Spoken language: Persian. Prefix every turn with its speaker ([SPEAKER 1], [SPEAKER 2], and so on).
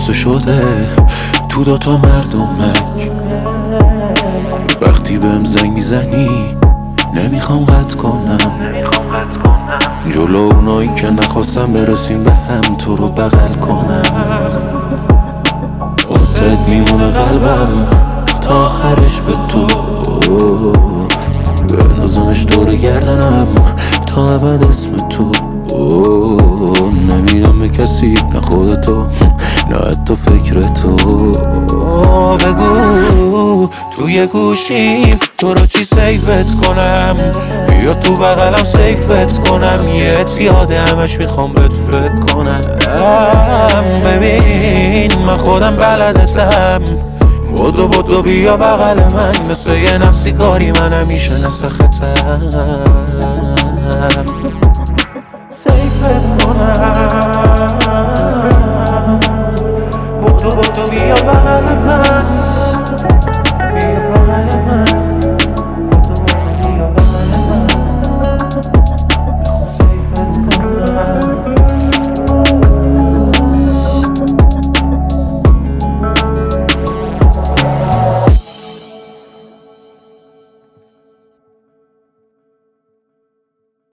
[SPEAKER 1] تو شده تو دوتا مردمک. وقتی بهم زنگ میزنی نمیخوام قطع کنم، جلو اونایی که نخواستم برسیم به هم تو رو بغل کنم. واسه میمونه قلبم تا آخرش به تو، بندازمش دور گردنم تا ابد اسم تو. نمیدم به کسی نه خودتو نه حتی فکر تو. بگو توی گوشیم تو رو چی سیفت کنم یا تو بغلم سیفت کنم، یه اتیاد همش میخوام بهت فکر کنم. ببین من خودم بلدتم، بدو بیا بغل من، مثل یه نفسی کاری من همیشه نسختم. سیفت کنم بدو بیا بغل من، بیا بغل من.